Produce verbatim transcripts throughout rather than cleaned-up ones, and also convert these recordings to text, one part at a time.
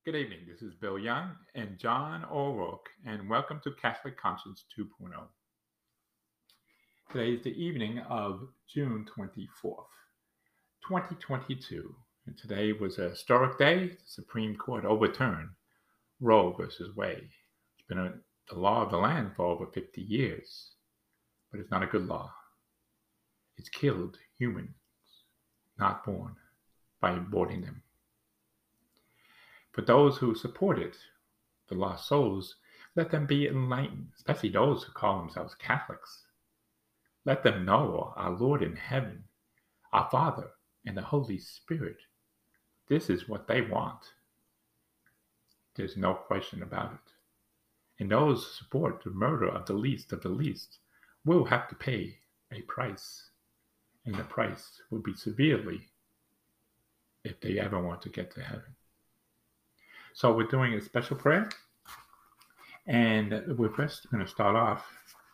Good evening. This is Bill Young and John O'Rourke, and welcome to Catholic Conscience 2.0. Today is the evening of June twenty-fourth, twenty twenty-two, and today was a historic day. The Supreme Court overturned Roe versus Wade. It's been a, the law of the land for over fifty years, but it's not a good law. It's killed humans, not born, by aborting them. For those who support it, the lost souls, let them be enlightened, especially those who call themselves Catholics. Let them know our Lord in heaven, our Father, and the Holy Spirit. This is what they want. There's no question about it. And those who support the murder of the least of the least will have to pay a price. And the price will be severely if they ever want to get to heaven. So we're doing a special prayer. And we're first going to start off.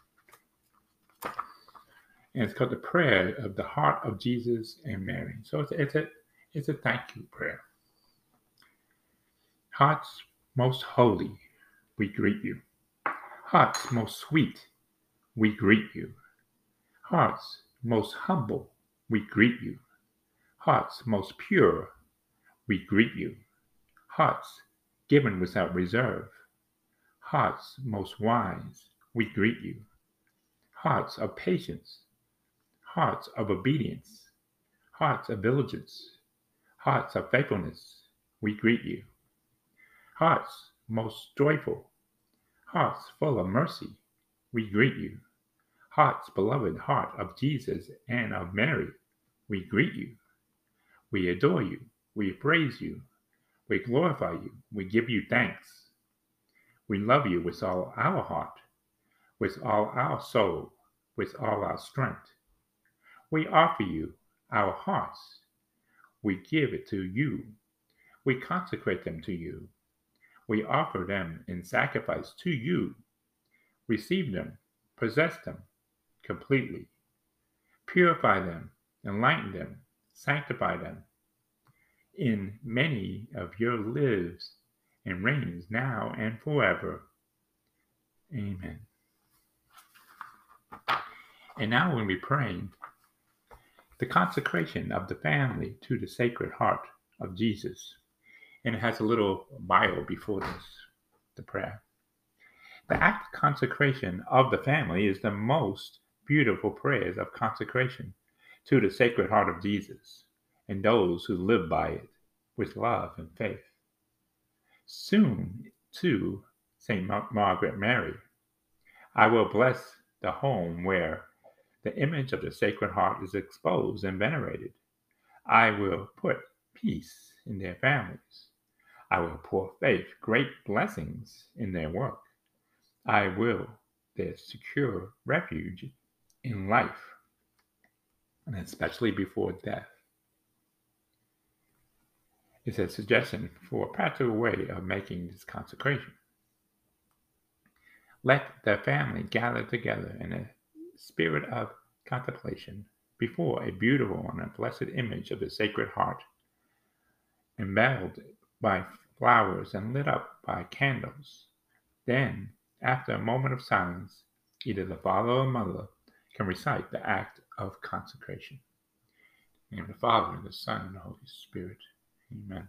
And it's called the prayer of the heart of Jesus and Mary. So it's, it's, a, it's a thank you prayer. Hearts most holy, we greet you. Hearts most sweet, we greet you. Hearts most humble, we greet you. Hearts most pure, we greet you. Hearts given without reserve. Hearts most wise, we greet you. Hearts of patience. Hearts of obedience. Hearts of diligence. Hearts of faithfulness, we greet you. Hearts most joyful. Hearts full of mercy, we greet you. Hearts beloved heart of Jesus and of Mary, we greet you. We adore you. We praise you. We glorify you. We give you thanks. We love you with all our heart, with all our soul, with all our strength. We offer you our hearts. We give it to you. We consecrate them to you. We offer them in sacrifice to you. Receive them, possess them completely. Purify them, enlighten them, sanctify them. In many of your lives and reigns now and forever. Amen. And now we're going to be praying the consecration of the family to the Sacred Heart of Jesus. And it has a little bio before this, the prayer. The act of consecration of the family is the most beautiful prayers of consecration to the Sacred Heart of Jesus and those who live by it with love and faith. Soon, to Saint Mar- Margaret Mary, I will bless the home where the image of the Sacred Heart is exposed and venerated. I will put peace in their families. I will pour faith, great blessings in their work. I will their secure refuge in life, and especially before death. It's a suggestion for a practical way of making this consecration. Let the family gather together in a spirit of contemplation before a beautiful and a blessed image of the Sacred Heart, embellished by flowers and lit up by candles. Then, after a moment of silence, either the father or mother can recite the act of consecration. In the name of the Father, and the Son, and the Holy Spirit. Amen.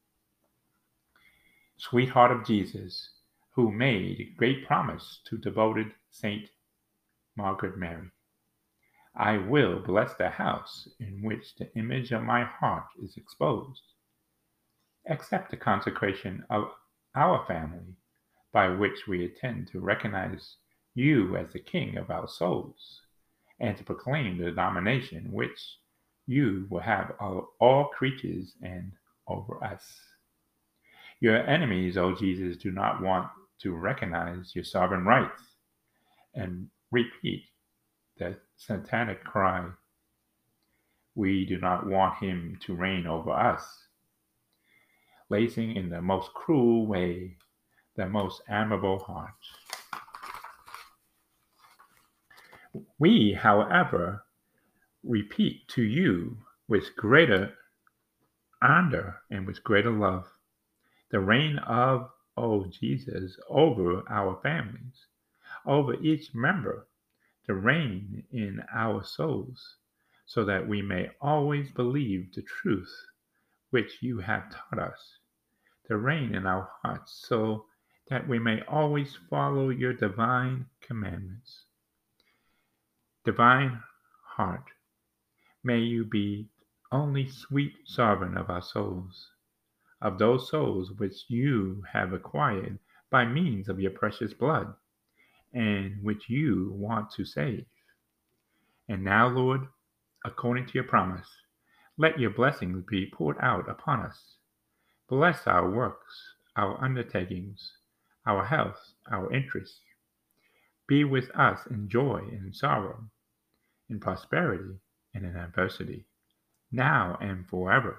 Sweet Heart of Jesus, who made great promise to devoted Saint Margaret Mary, I will bless the house in which the image of my heart is exposed. Accept the consecration of our family, by which we intend to recognize you as the King of our souls, and to proclaim the domination which you will have of all creatures and over us. Your enemies, O Jesus, do not want to recognize your sovereign rights and repeat the satanic cry, we do not want him to reign over us, lacing in the most cruel way the most admirable heart. We, however, repeat to you with greater honor and with greater love the reign of, oh Jesus, over our families, over each member, to reign in our souls, so that we may always believe the truth which you have taught us, to reign in our hearts, so that we may always follow your divine commandments. Divine Heart, may you be only sweet sovereign of our souls, of those souls which you have acquired by means of your precious blood, and which you want to save. And now, Lord, according to your promise, let your blessings be poured out upon us. Bless our works, our undertakings, our health, our interests. Be with us in joy and sorrow, in prosperity and in adversity, now and forever.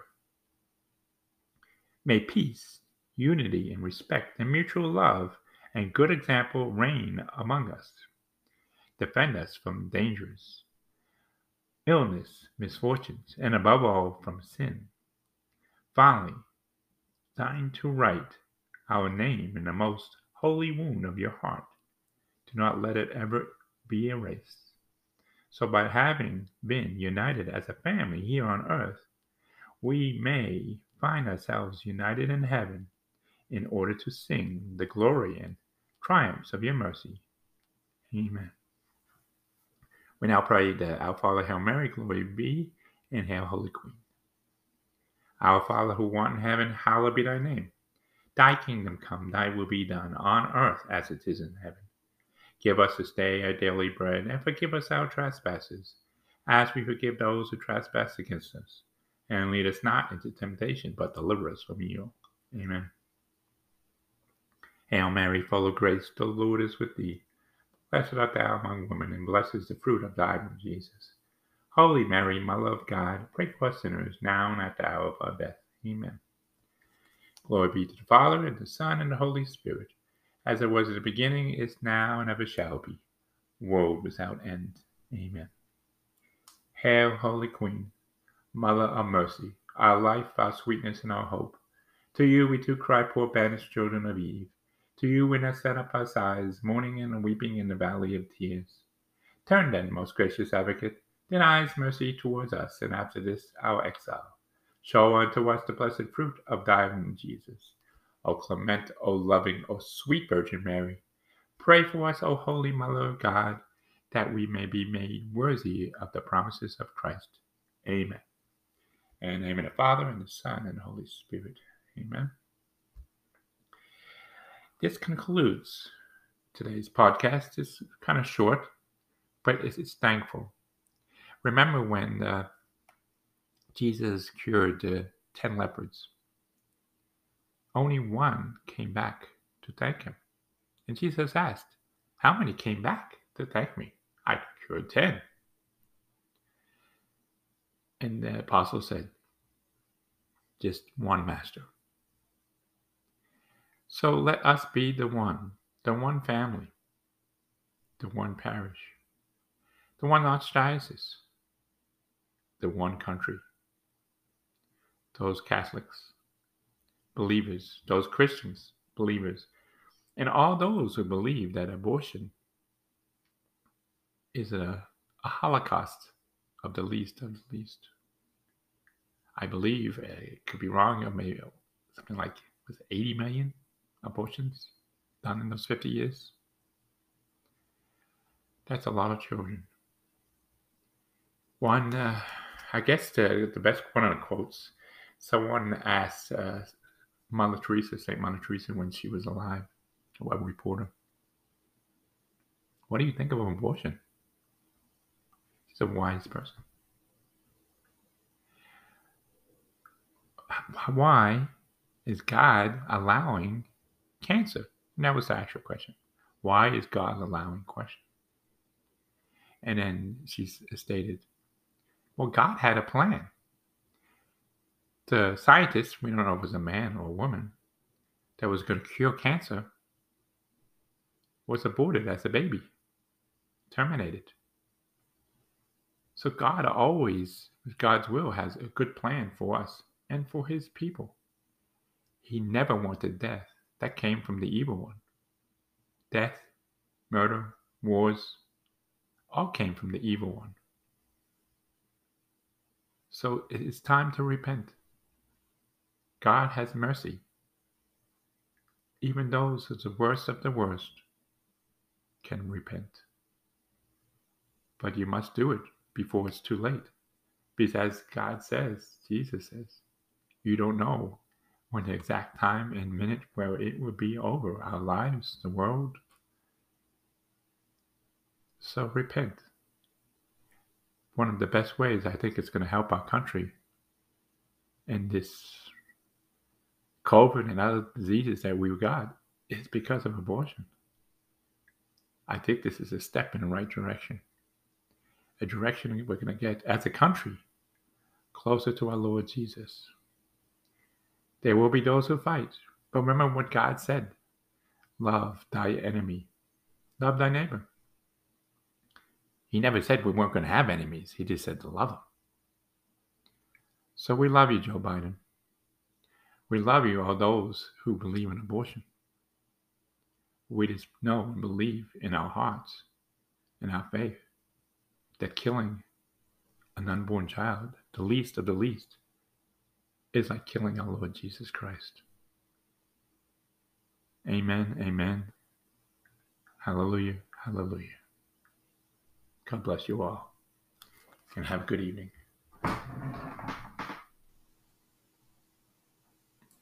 May peace, unity, and respect and mutual love and good example reign among us. Defend us from dangers, illness, misfortunes, and above all from sin. Finally, deign to write our name in the most holy wound of your heart. Do not let it ever be erased. So by having been united as a family here on earth, we may find ourselves united in heaven in order to sing the glory and triumphs of your mercy. Amen. We now pray the Our Father, Hail Mary, glory be, and Hail Holy Queen. Our Father who art in heaven, hallowed be thy name. Thy kingdom come, thy will be done, on earth as it is in heaven. Give us this day our daily bread, and forgive us our trespasses, as we forgive those who trespass against us. And lead us not into temptation, but deliver us from evil. Amen. Hail Mary, full of grace, the Lord is with thee. Blessed art thou among women, and blessed is the fruit of thy womb, Jesus. Holy Mary, Mother of God, pray for us sinners, now and at the hour of our death. Amen. Glory be to the Father, and the Son, and the Holy Spirit, as it was in the beginning, is now, and ever shall be, world without end. Amen. Hail, Holy Queen, Mother of mercy, our life, our sweetness, and our hope. To you we do cry, poor banished children of Eve. To you we now set up our sighs, mourning and weeping in the valley of tears. Turn then, most gracious Advocate, thine eyes mercy towards us, and after this our exile, show unto us the blessed fruit of thy womb, Jesus. O clement, O loving, O sweet Virgin Mary, pray for us, O holy Mother of God, that we may be made worthy of the promises of Christ. Amen. In the name of the Father, and the Son, and the Holy Spirit. Amen. This concludes today's podcast. It's kind of short, but it's, it's thankful. Remember when uh, Jesus cured the uh, ten lepers? Only one came back to thank him. And Jesus asked, how many came back to thank me? I cured ten. And the apostle said, just one, Master. So let us be the one, the one family, the one parish, the one archdiocese, the one country, those Catholics, believers, those Christians, believers, and all those who believe that abortion is a, a holocaust of the least of the least. I believe, uh, it could be wrong, or maybe something like was it eighty million abortions done in those fifty years. That's a lot of children. One, uh, I guess the, the best one of the quotes, someone asked uh, Mother Teresa, Saint Mother Teresa, when she was alive, a web reporter, what do you think of abortion? She's a wise person. Why is God allowing cancer? And that was the actual question. Why is God allowing question? And then she stated, well, God had a plan. The scientist, we don't know if it was a man or a woman, that was going to cure cancer was aborted as a baby, terminated. So God always, with God's will, has a good plan for us and for his people. He never wanted death. That came from the evil one. Death, murder, wars, all came from the evil one. So it is time to repent. God has mercy. Even those who are the worst of the worst can repent. But you must do it before it's too late. Because as God says, Jesus says, you don't know when the exact time and minute where it will be over, our lives, the world. So repent. One of the best ways I think it's going to help our country in this COVID and other diseases that we've got is because of abortion. I think this is a step in the right direction. A direction we're going to get as a country closer to our Lord Jesus. There will be those who fight, but remember what God said. Love thy enemy. Love thy neighbor. He never said we weren't going to have enemies. He just said to love them. So we love you, Joe Biden. We love you, all those who believe in abortion. We just know and believe in our hearts, in our faith, that killing an unborn child, the least of the least, is like killing our Lord Jesus Christ. Amen, amen. Hallelujah, hallelujah. God bless you all, and have a good evening.